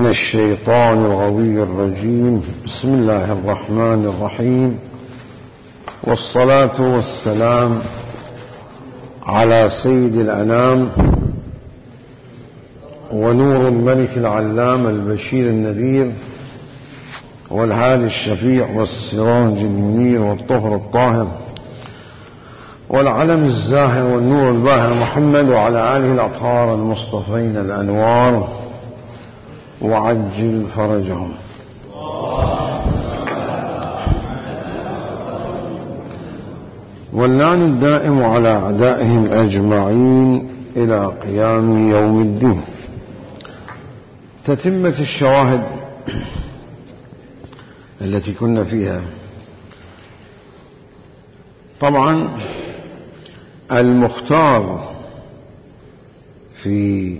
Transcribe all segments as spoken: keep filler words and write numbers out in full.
الشيطان الغوي الرجيم. بسم الله الرحمن الرحيم، والصلاة والسلام على سيد الأنام ونور الملك العلام البشير النذير والهادي الشفيع والسراج المنير والطهر الطاهر والعلم الزاهر والنور الباهر محمد وعلى آله الأطهار المصطفين الأنوار وعجل فرجهم. واللعن الدائم على أعدائهم أجمعين إلى قيام يوم الدين. تتمة الشواهد التي كنا فيها. طبعا المختار في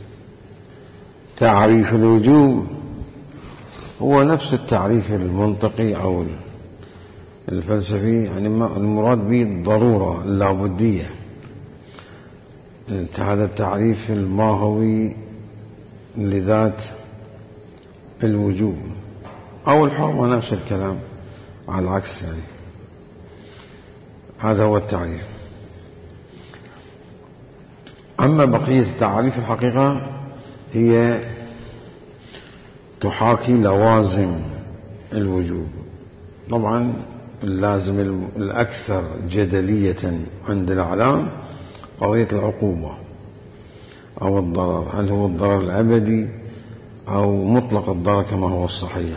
تعريف الوجوب هو نفس التعريف المنطقي أو الفلسفي، يعني المراد به الضرورة اللابدية. هذا التعريف الماهوي لذات الوجوب أو الحرمة نفس الكلام على العكس، يعني هذا هو التعريف. أما بقية التعريف الحقيقة هي تحاكي لوازم الوجوب. طبعا اللازم الأكثر جدلية عند الأعلام قضية العقوبة أو الضرر، هل هو الضرر الأبدي أو مطلق الضرر كما هو الصحيح.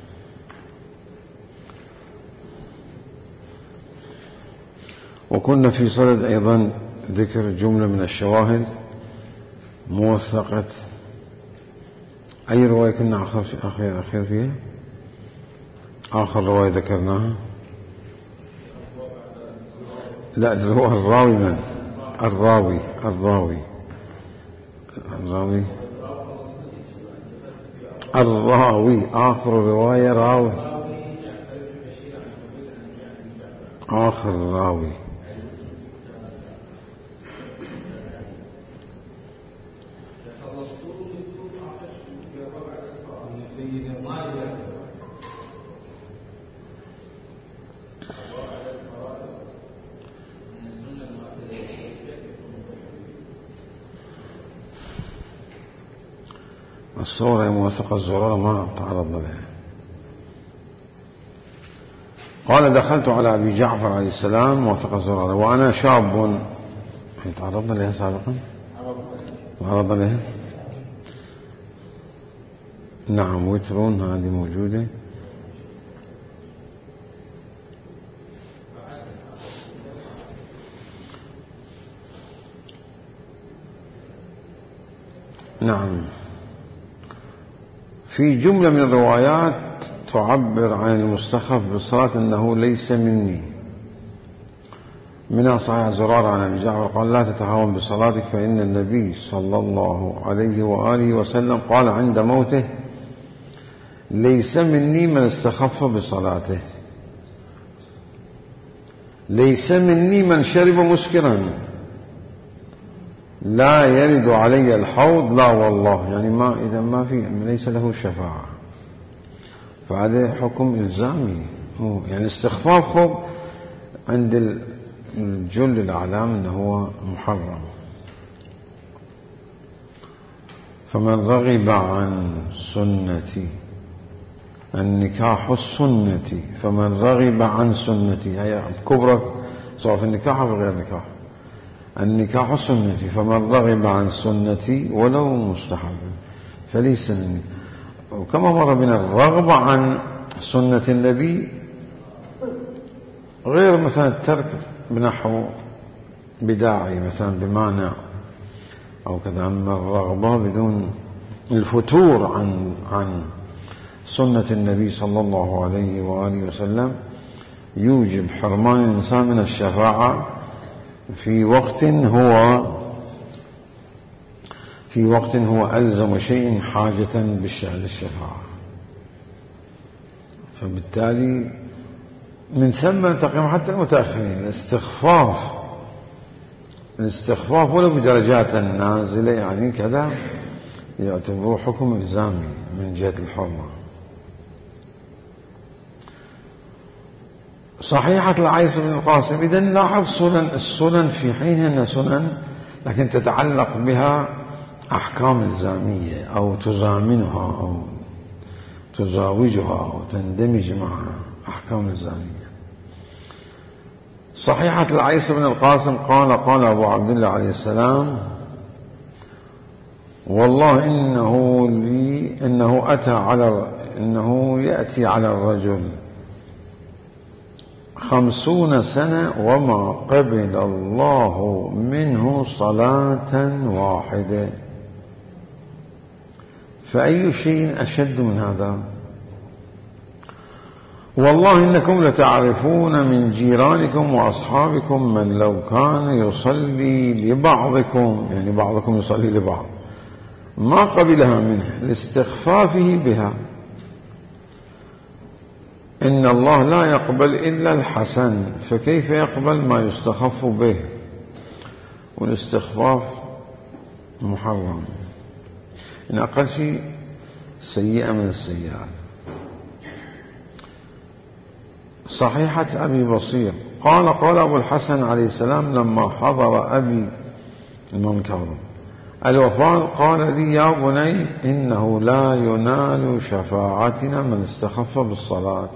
وكنا في صدد أيضا ذكر جملة من الشواهد موثقة. أي رواية كنا آخر أخير أخير فيها؟ آخر رواية ذكرناها؟ لا، هو الراوي من؟ الراوي الراوي الراوي الراوي آخر رواية راوي آخر راوي الصورة موثقة الزرارة ما تعرض لها. قال دخلت على أبي جعفر عليه السلام موثقة الزرارة وأنا شاب. تعرضنا لها سابقا؟ تعرضنا لها؟ نعم، وترون هذه موجودة. نعم، في جملة من الروايات تعبر عن المستخف بالصلاة أنه ليس مني. منها صحيح زرارة عن أبي جعفر قال لا تتهاون بصلاتك فإن النبي صلى الله عليه وآله وسلم قال عند موته ليس مني من استخف بصلاته، ليس مني من شرب مسكرا، لا يرد علي الحوض، لا والله، يعني ما إذا ما في ليس له شفاعة. فهذا حكم إلزامي، يعني استخفافه عند الجل الأعلام أنه هو محرم. فمن رغب عن سنتي، النكاح السنتي، فمن رغب عن سنتي هي كبرى سواء في النكاح أو غير النكاح. النكاح سنتي فمن رغب عن سنتي ولو مستحب فليس مني. وكما مر بنا الرغبة عن سنة النبي غير مثلا الترك بنحو بداعي مثلا بمانع أو كذا. أما الرغبة بدون الفتور عن عن سنة النبي صلى الله عليه وآله وسلم يوجب حرمان الإنسان من الشفاعة في وقت هو في وقت هو ألزم شيء حاجة للشفاعة. فبالتالي من ثم تقيم حتى المتأخرين يعتبروه حكم إلزامي من جهة الحرمة. صحيحة العيس بن القاسم. إذن لاحظ سنن، السنن في حينها سنن لكن تتعلق بها أحكام إلزامية أو تزامنها أو تزاوجها أو تندمج معها أحكام إلزامية. صحيحة العيس بن القاسم قال قال أبو عبد الله عليه السلام: والله إنه لي إنه أتى على إنه يأتي على الرجل خمسون سنة وما قبل الله منه صلاة واحدة، فأي شيء أشد من هذا؟ والله إنكم لتعرفون من جيرانكم وأصحابكم من لو كان يصلي لبعضكم، يعني بعضكم يصلي لبعض، ما قبلها منه لاستخفافه بها. إن الله لا يقبل إلا الحسن، فكيف يقبل ما يستخف به؟ والاستخفاف محرم، إن أقل شيء سيئة من السيئات. صحيحة أبي بصير قال قال أبو الحسن عليه السلام لما حضر أبي الإمام الكاظم الوفاة قال لي: يا بني، إنه لا ينال شفاعتنا من استخف بالصلاة.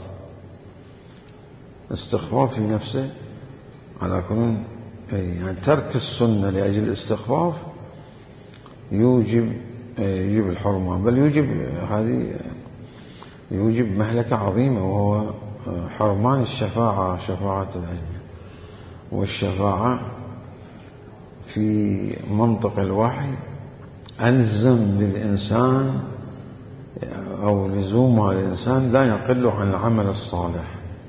استخفاف في نفسه على كل يعني ترك السنة لأجل الاستخفاف يوجب يوجب الحرمة، بل يوجب هذه يوجب مهلكة عظيمة، وهو حرمان الشفاعة، شفاعة العلم. والشفاعة في منطق الوحي ألزم للإنسان أو لزومها للإنسان لا يقل عن العمل الصالح.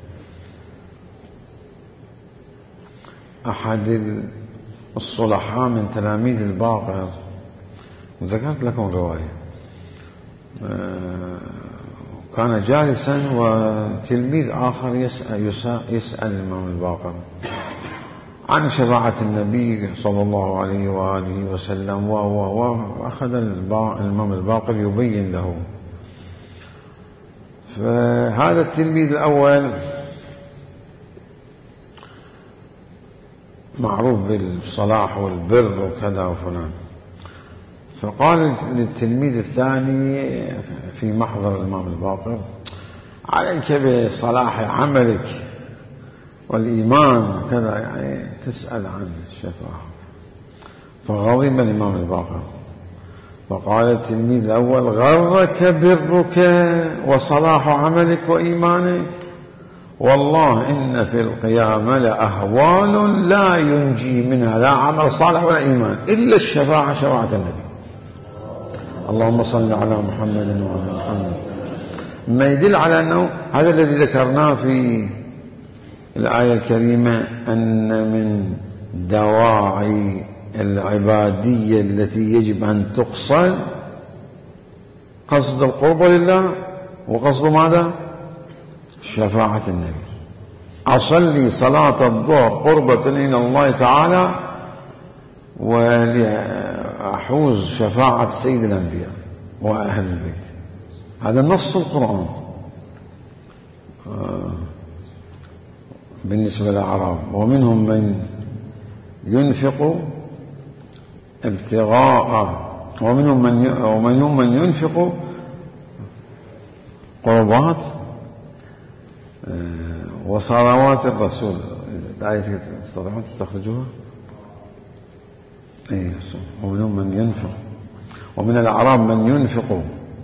أحد الصلحاء من تلاميذ الباقر، ذكرت لكم رواية، كان جالسا وتلميذ آخر يسأل, يسأل الإمام الباقر عن شفاعة النبي صلى الله عليه وآله وسلم، وأخذ الإمام الباقر يبين له. فهذا التلميذ الأول معروف بالصلاح والبر وكذا وفلان، فقال للتلميذ الثاني في محضر الإمام الباقر: عليك بصلاح عملك والإيمان وكذا، يعني تسأل عن الشفاعة. فغضب الإمام الباقر فقال التلميذ الأول: غرك برك وصلاح عملك وإيمانك، والله إن في القيامة لأهوال لا ينجي منها لا عمل صالح ولا إيمان إلا الشفاعة، شفاعة النبي. اللهم صل على محمد وعلى محمد. ما يدل على أنه هذا الذي ذكرناه في الآية الكريمة، أن من دواعي العبادية التي يجب أن تقصد قصد القرب لله، وقصد ماذا؟ شفاعة النبي. أصلي صلاة الظهر قربة إلى الله تعالى ولأحوز شفاعة سيد الأنبياء وأهل البيت. هذا نص القرآن بالنسبة للأعراب. ومنهم من ينفق ابتغاء، ومنهم من ومنهم من ينفق قربات وصلوات الرسول. الآية تستطيعون تستخرجوها؟ إيه. ومنهم من ينفق، ومن الأعراب من ينفق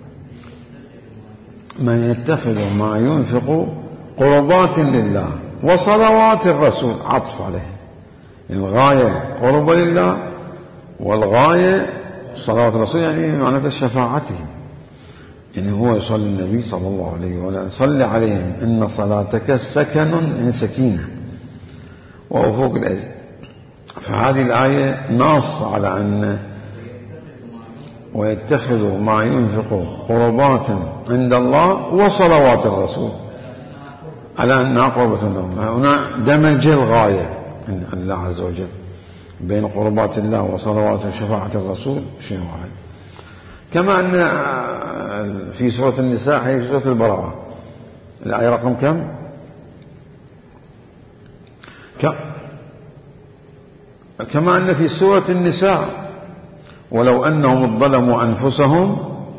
من يتخذ ما ينفق قربات لله وصلوات الرسول، عطف عليه. الغاية قرب لله والغاية صلوات الرسول، يعني معناتها شفاعته، يعني هو يصلي النبي صلى الله عليه وسلم صلي عليهم إن صلاتك سكن من سكينة وفوق الأجر. فهذه الآية نص على أن ويتخذ ما ينفق قربات عند الله وصلوات الرسول على أنها قربة لهم. هنا دمج الغاية أن الله عز وجل بين قربات الله وصلوات وشفاعة الرسول شيء واحد. كما أن في سورة النساء هي في سورة البراءة الآية رقم كم؟ كما أن في سورة النساء ولو أنهم ظلموا أنفسهم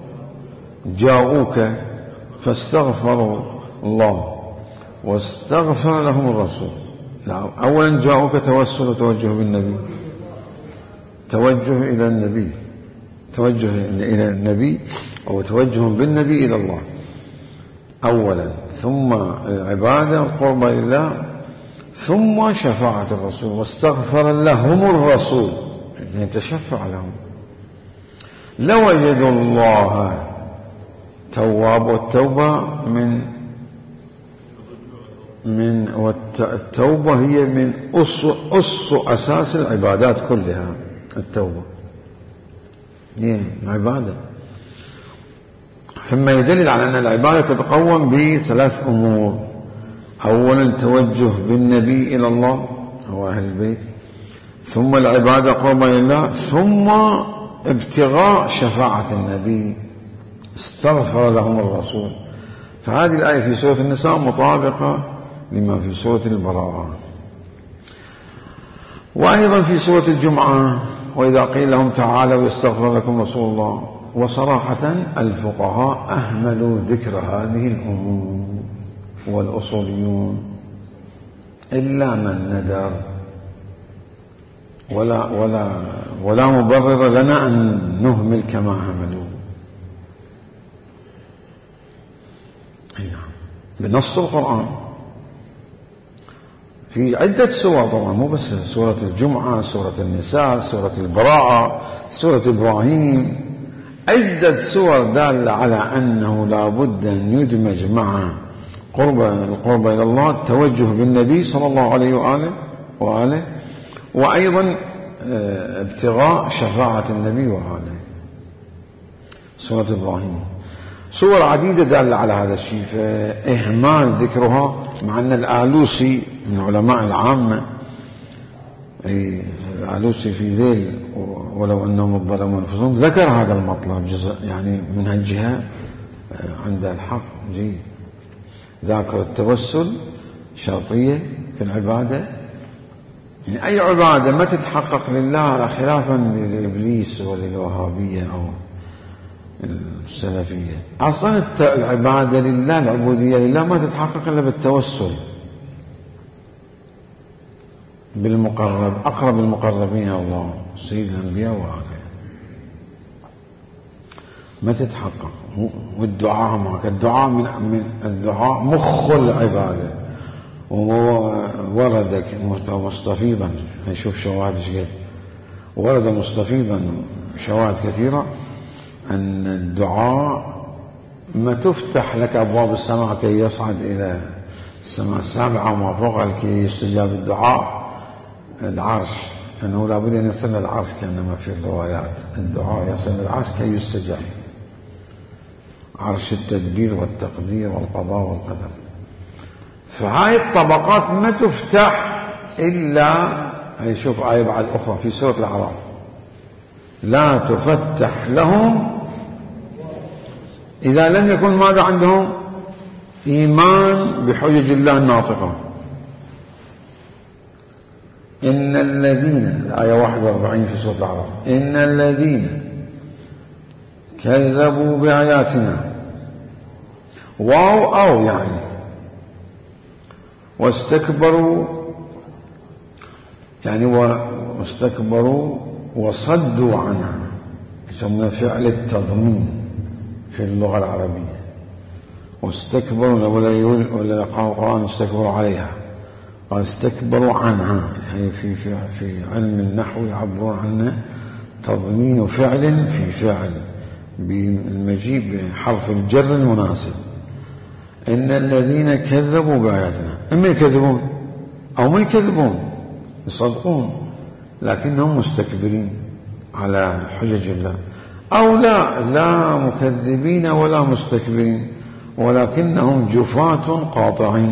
جاءوك فاستغفروا الله واستغفر لهم الرسول. أولا جاءوك توسل وتوجه بالنبي، توجه إلى النبي، توجه إلى النبي أو توجه بالنبي إلى الله أولا، ثم العبادة القربى لله، ثم شفاعة الرسول واستغفر لهم الرسول يتشفع لهم. لوجدوا الله تواب، والتوبة من من والتوبة هي من أس أس أساس العبادات كلها. التوبة هي عبادة، ثم يدل على أن العبادة تتقوم بثلاث أمور. أولا توجه بالنبي إلى الله هو أهل البيت، ثم العبادة قربا لله، ثم ابتغاء شفاعة النبي استغفر لهم الرسول. فهذه الآية في سورة النساء مطابقة لما في سورة البراءة. وأيضا في سورة الجمعة وإذا قيل لهم تعالوا يستغفر لكم رسول الله. وصراحة الفقهاء أهملوا ذكر هذه الأمور والأصوليون إلا من ندر، ولا ولا ولا مبرر لنا أن نهمل كما هملوا. بنص القرآن في عدة سور طبعا، مو بس سورة الجمعة، سورة النساء، سورة البراءة، سورة إبراهيم، عدة سور دالة على أنه لا بد أن يدمج مع قرب القرب إلى الله التوجه بالنبي صلى الله عليه وآله وآله وأيضا ابتغاء شفاعة النبي وآله. سورة إبراهيم صور عديدة دالة على هذا الشيء، فإهمال ذكرها، مع أن الآلوسي من علماء العامة، أي الآلوسي في ذيل ولو أنهم ظلموا أنفسهم ذكر هذا المطلب جزء، يعني من هالجهة عند الحق جيد. ذاكر التوسل شرطية في العبادة، يعني أي عبادة ما تتحقق لله خلافا لإبليس وللوهابية أو السلفية. أصلا العبادة لله، العبودية لله ما تتحقق إلا بالتوسل بالمقرب، أقرب المقربين إلى الله سيد الأنبياء وآله، ما تتحقق. والدعاء معك، الدعاء من الدعاء مخ العبادة، وورد مستفيضا، نشوف شواهد شقد ورد مستفيضا شواهد كثيرة أن الدعاء ما تفتح لك أبواب السماء كي يصعد إلى السماء السابعة وما فوقها لكي يستجاب الدعاء العرش، أنه لا بد أن يصل العرش كأنما في الروايات، الدعاء يصل العرش كي يستجاب، عرش التدبير والتقدير والقضاء والقدر. فهاي الطبقات ما تفتح إلا، هي شوف آية بعد أخرى في سورة الأعراف، لا تفتح لهم إذا لم يكن ماذا عندهم؟ إيمان بحجج الله الناطقة. إن الذين، الآية واحد وأربعين في سورة الأعراف، إن الذين كذبوا بآياتنا، واو أو يعني، واستكبروا يعني واستكبروا وصدوا عنها، يسمى فعل التضمين في اللغة العربية. واستكبروا ولا قالوا القرآن استكبروا عليها، قال استكبروا عنها، يعني في في في علم النحو يعبرون عنه تضمين فعل في فعل بالمجيء بحرف الجر المناسب. إن الذين كذبوا بآياتنا، إما يكذبون أو ما يكذبون، يصدقون لكنهم مستكبرين على حجج الله، أو لا لا مكذبين ولا مستكبرين ولكنهم جفاة قاطعين،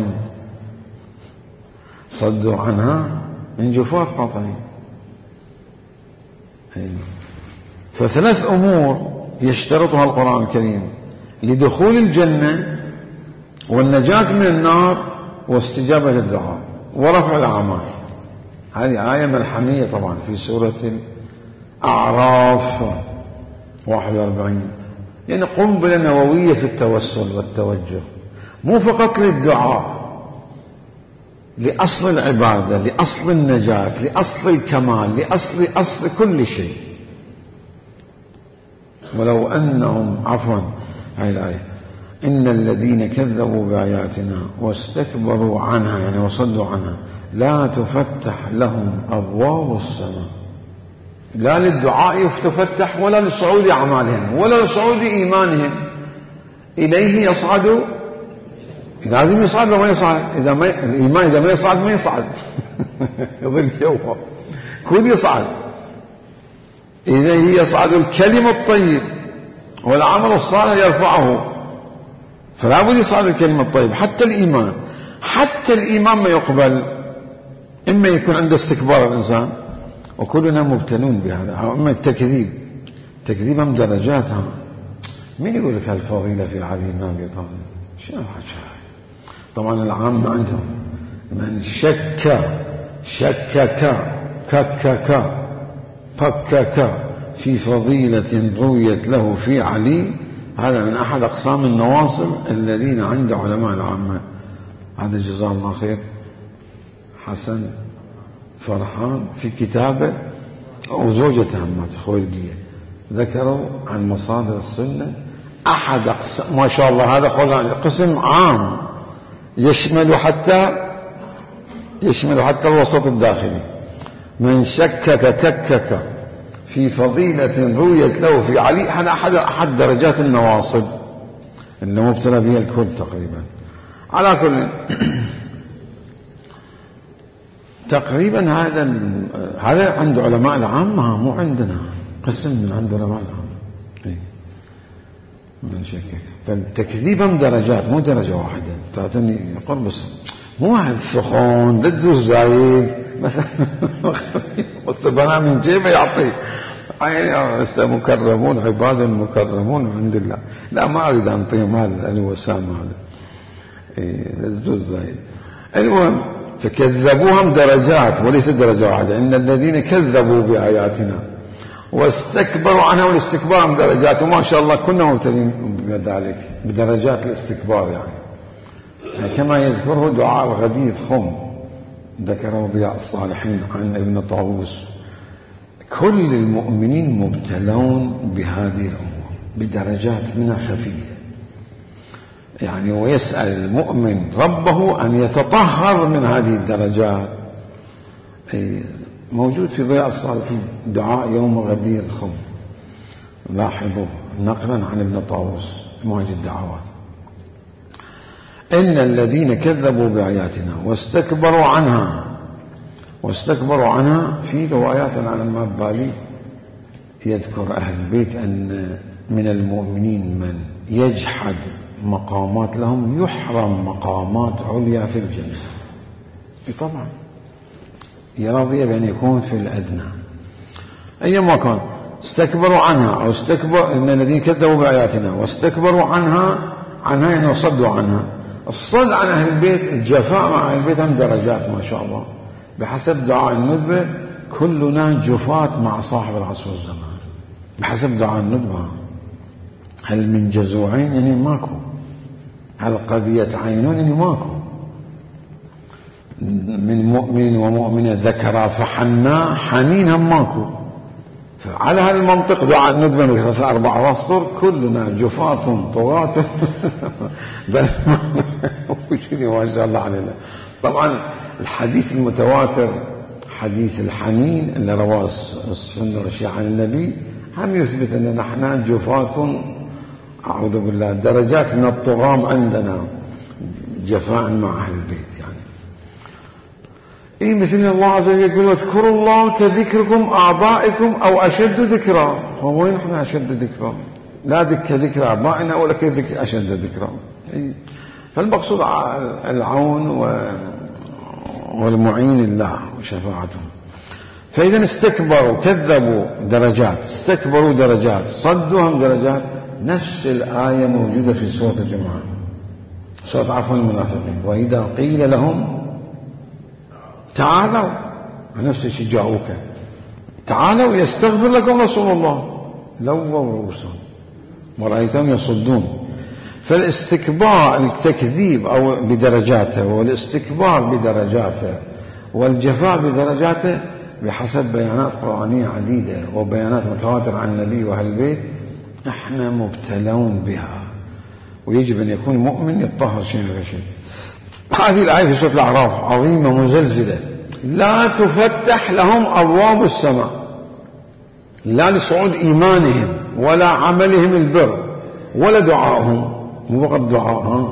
صدوا عنها من جفاة قاطعين. فثلاث أمور يشترطها القرآن الكريم لدخول الجنة والنجاة من النار واستجابة الدعاء ورفع الأعمال. هذه آية ملحمية طبعا في سورة الأعراف واحد وأربعين. يعني قنبلة نووية في التوسل والتوجه، مو فقط للدعاء، لأصل العبادة، لأصل النجاة، لأصل الكمال، لأصل أصل كل شيء. ولو أنهم عفوا هاي الآية إن الذين كذبوا بآياتنا واستكبروا عنها يعني وصدوا عنها لا تفتح لهم أبواب السماء. لا للدعاء تفتح ولا لصعود أعمالهم ولا لصعود إيمانهم. إليه يصعد، لازم يصعد وما يصعد. إذا ما الإيمان إذا ما يصعد ما يصعد يظل جوه كود يصعد. إليه يصعد الكلم الطيب والعمل الصالح يرفعه. فلا بد يصعد الكلمة الطيب. حتى الإيمان حتى الإيمان ما يقبل، إما يكون عنده استكبار الإنسان وكلنا مبتلون بهذا، أو إما التكذيب. تكذيب هم درجاتها. مين يقول لك هالفضيلة في علي بن أبي طالب؟ شنو الحكي؟ طبعا العامة عندهم من شك شكك ككك فكك في فضيلة رويت له في علي، هذا من أحد أقسام النواصب الذين عند علماء العامة. هذا جزاه الله خير حسن فرحان في كتابه وزوجته همات خويلدية ذكروا عن مصادر السنة أحد أقسام، ما شاء الله هذا قسم عام يشمل حتى يشمل حتى الوسط الداخلي. من شكك ككك في فضيلة رويت له في علي، هذا أحد أحد درجات النواصب اللي مبتلى بها الكل تقريبا. على كل تقريبا هذا هذا عند علماء العامة، مو عندنا، قسم من عند علماء العامة. إيه؟ من شكك. فالتكذيب هم درجات مو درجة واحدة. تعطيني يقول بس مو الثخون لا تدوس زايد مثلا والسبنا من جيبه يعطيه يعني مكرمون عباد مكرمون عند الله. لا ما أريد أنطيه مال اللي هو سام هذا إيه لا تدوس زايد. المهم فكذبوهم درجات وليس درجة واحدة. إن الذين كذبوا بآياتنا واستكبروا عنها، والاستكبار درجات، وما شاء الله كنا مبتلين بذلك بدرجات الاستكبار. يعني كما يذكره دعاء الغدير خم ذكره ضياء الصالحين عن ابن طاووس. كل المؤمنين مبتلون بهذه الأمور بدرجات منها خفية يعني، ويسأل المؤمن ربه أن يتطهر من هذه الدرجات. موجود في ضياء الصالحين دعاء يوم غدير الخم، لاحظوا نقلا عن ابن طاووس مواجد الدعوات. إن الذين كذبوا بآياتنا واستكبروا عنها واستكبروا عنها في روايات عن الإمام بالي يذكر أهل البيت أن من المؤمنين من يجحد مقامات لهم يحرم مقامات عليا في الجنة. طبعا يرضي بأن يكون في الأدنى أيما كان. استكبروا عنها أو استكبروا إن الذين كذبوا بآياتنا واستكبروا عنها عنها يعني وصدوا عنها. الصد عن أهل البيت الجفاء مع أهل البيت هم درجات ما شاء الله بحسب دعاء الندبة. كلنا جفاة مع صاحب العصر والزمان بحسب دعاء الندبة. هل من جزوعين يعني ماكو، هل قضية عينون يعني ماكو. من مؤمن ومؤمنة ذكرا فحنا حنين هم ماكو. فعلى هذا المنطق دعاء الندبة من ثلاثة أربعة أسطر كلنا جفاة طغاة بل ما شاء الله علينا. طبعا الحديث المتواتر حديث الحنين اللي رواه السنة والشيعة عن النبي هم يثبت أن نحن جفاة أعوذ بالله درجات من الطغام عندنا جفاء مع أهل البيت. يعني إيه مثل الله عز وجل يقول واذكروا الله كذكركم آبائكم أو أشد ذكرا. هو وين نحن أشد ذكرا؟ لا كذكر آبائنا ولا كذكر أشد ذكرا. إيه؟ فالمقصود العون والمعين الله وشفاعته. فإذا استكبروا كذبوا درجات، استكبروا درجات، صدوهم درجات. نفس الآية موجودة في سورة الجمعة، سورة عفوا المنافقين. وإذا قيل لهم تعالوا، نفس الشيء جاءوك، تعالوا يستغفر لكم رسول الله، لووا رؤوسهم ورأيتهم يصدون. فالاستكبار التكذيب أو بدرجاته، والاستكبار بدرجاته، والجفاء بدرجاته بحسب بيانات قرآنية عديدة وبيانات متواترة عن النبي وأهل البيت، احنا مبتلون بها، ويجب أن يكون مؤمن يتطهر شيء فشيء. هذه الآية في سورة الأعراف عظيمة مزلزلة. لا تفتح لهم أبواب السماء، لا لصعود إيمانهم ولا عملهم البر ولا دعائهم، مو فقط دعاء،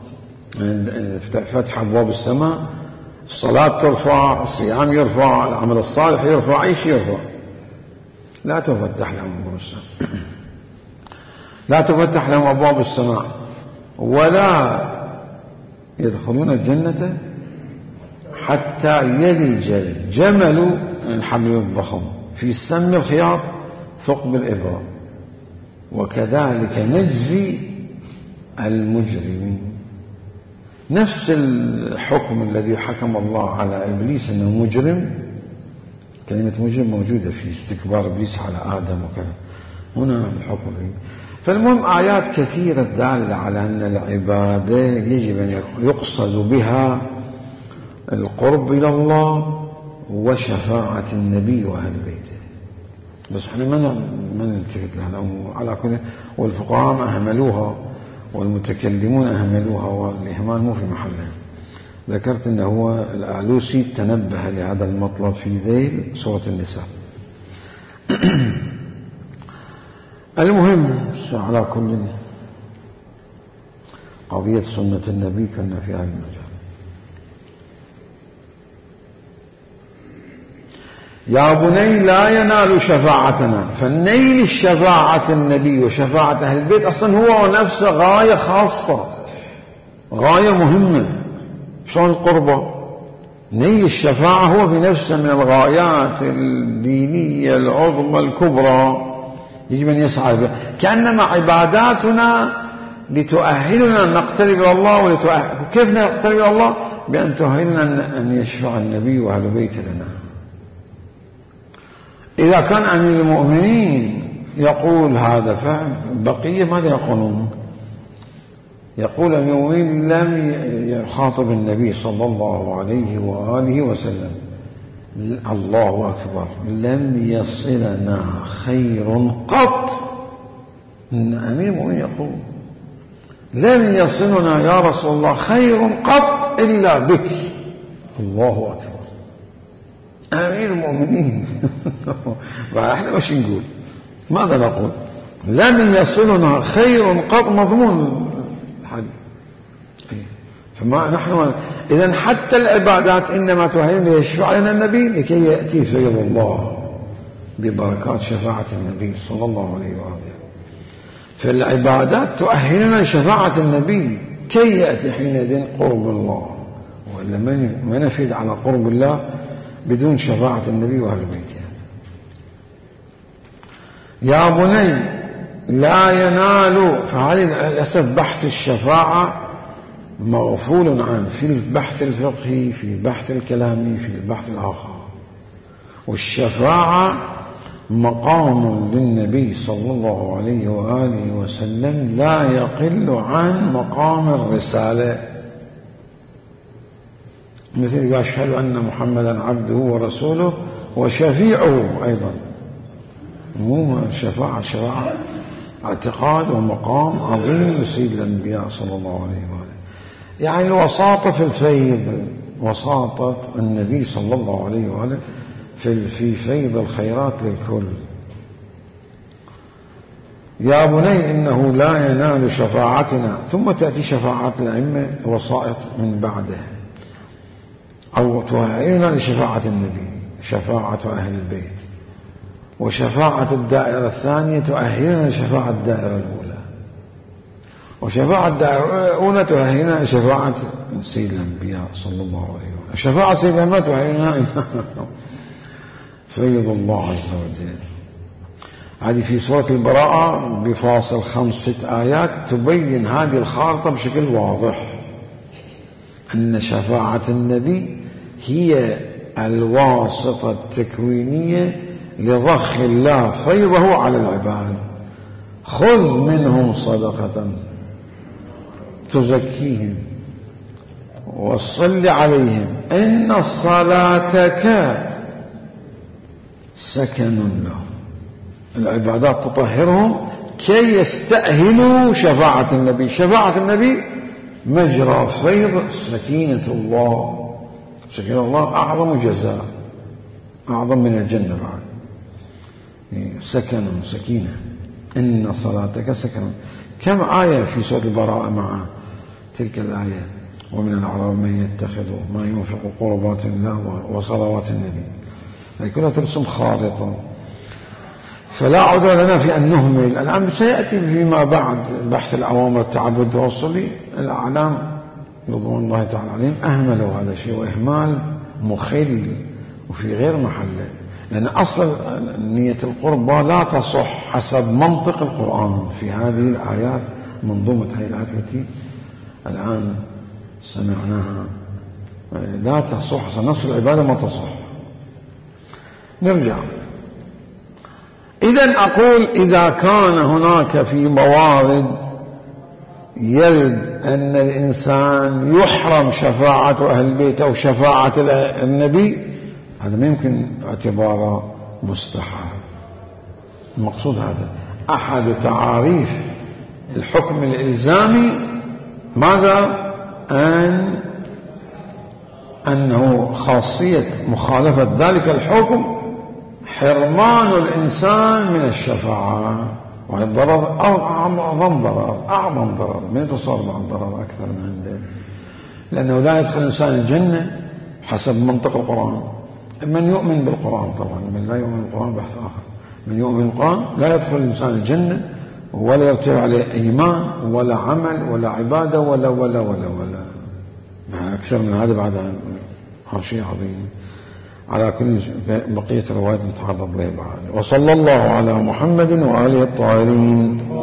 فتح أبواب السماء، الصلاة ترفع، الصيام يرفع، العمل الصالح يرفع، أي شيء يرفع. لا تفتح لهم أبواب السماء، لا تفتح لهم أبواب السماء، ولا يدخلون الجنة حتى يلج الجمل الحبل الضخم في سم الخياط ثقب الإبرة، وكذلك نجزي المجرمين. نفس الحكم الذي حكم الله على إبليس أنه مجرم، كلمة مجرم موجودة في استكبار إبليس على آدم وكذا، هنا الحكم فيه. فالمهم آيات كثيرة دالة على أن العبادة يجب أن يقصد بها القرب إلى الله وشفاعة النبي وأهل بيته. بس احنا ما نلتفت لها الأمور على كل، والفقهاء أهملوها والمتكلمون أهملوها، والإهمال مو في محلها. ذكرت أنه هو الآلوسي تنبه لهذا المطلب في ذيل سورة النساء. المهم على كل قضية سنة النبي كنا في هذا المجال. يا بني لا ينال شفاعتنا، فالنيل الشفاعة النبي وشفاعة أهل البيت أصلا هو نفسه غاية خاصة، غاية مهمة. شلون القربة؟ نيل الشفاعة هو بنفسه من الغايات الدينية العظمى الكبرى، يجب أن يسعى بها. كأنما عباداتنا لتؤهلنا أن نقترب إلى الله، ولتؤهل كيف نقترب إلى الله؟ بأن تؤهلنا أن يشفع النبي وأهل بيته لنا. إذا كان أمير المؤمنين يقول هذا، فبقية ماذا يقولون؟ يقول أمير المؤمنين لم يخاطب النبي صلى الله عليه وآله وسلم، الله أكبر، لم يصلنا خير قط. أمير المؤمنين يقول لم يصلنا يا رسول الله خير قط إلا بك، الله أكبر. أمير المؤمنين احنا وش نقول؟ ماذا نقول؟ لم يصلنا خير قط، مضمون الحديث. فما نحن إذن حتى العبادات إنما تؤهلنا ليشفع لنا النبي لكي يأتي فيض الله ببركات شفاعة النبي صلى الله عليه وآله. فالعبادات تؤهلنا لشفاعة النبي كي يأتي حينئذ قرب الله، وإلا ما نفيد على قرب الله بدون شفاعة النبي وأهل بيته. يا بني لا ينال، فهذه للأسف بحث الشفاعة مغفول عنه في البحث الفقهي، في البحث الكلامي، في البحث الآخر. والشفاعة مقام للنبي صلى الله عليه وآله وسلم لا يقل عن مقام الرسالة، مثل أشهد أن محمدا عبده ورسوله وشفيعه أيضا. مو شفاعة، شفاعة اعتقاد ومقام عظيم لسيد الأنبياء صلى الله عليه وآله. يعني الوساطة في الفيض، وساطة النبي صلى الله عليه وآله في في فيض الخيرات للكل. يا بني إنه لا ينال شفاعتنا، ثم تأتي شفاعة الأئمة وسائط من بعده، أو تؤهلنا لشفاعة النبي، شفاعة أهل البيت، وشفاعة الدائرة الثانية تؤهلنا لشفاعة الدائرة الأولى، وشفاعة الدائرة الأولى تؤهلنا لشفاعة سيد الأنبياء صلى الله عليه وسلم، شفاعة سيد الأنبياء تؤهلنا فيض الله عز وجل. هذه في سورة البراءة بفاصل خمس ست آيات تبين هذه الخارطة بشكل واضح، أن شفاعة النبي هي الواسطة التكوينية لضخ الله فيضه على العباد. خذ منهم صدقة تزكيهم وصل عليهم إن صلاتك سكن لهم. العبادات تطهرهم كي يستأهلوا شفاعة النبي. شفاعة النبي مجرى فيض سكينة الله. سكينة الله أعظم جزاء، أعظم من الجنة بعد. سكن سكينة إن صلاتك سكن. كم آية في سورة البراءة مع تلك الآية؟ ومن الأعراب من يتخذ ما ينفق قربات الله وصلوات النبي. هذه كلها ترسم خارطة، فلا عذر لنا في أن نهمل. الآن سيأتي فيما بعد بحث الأوامر التعبد التوصلي. الأعلام رضوان الله تعالى عليهم أهملوا هذا الشيء، وإهمال مخل وفي غير محله، لأن أصل نية القربى لا تصح حسب منطق القرآن في هذه الآيات. منظومة هذه الآيات التي الآن سمعناها لا تصح، نص العبادة ما تصح. نرجع. إذن أقول إذا كان هناك في موارد يرد أن الإنسان يحرم شفاعة أهل البيت أو شفاعة النبي، هذا ما يمكن اعتباره مستحب. المقصود هذا أحد تعاريف الحكم الإلزامي، ماذا؟ أن أنه خاصية مخالفة ذلك الحكم حرمان الإنسان من الشفاعة، والضرر أعظم ضرر أعظم ضرر من يتصور مع الضرر أكثر من عنده، لأنه لا يدخل الإنسان الجنة حسب منطق القرآن. من يؤمن بالقرآن طبعا، من لا يؤمن بالقرآن بحث آخر. من يؤمن بالقرآن لا يدخل الإنسان الجنة ولا يرتفع عليه إيمان ولا عمل ولا عبادة ولا ولا ولا ولا أكثر من هذا بعد شيء عظيم. على كل بقية الروايات نتعرض لها بعد. وصلى الله على محمد وآله الطاهرين.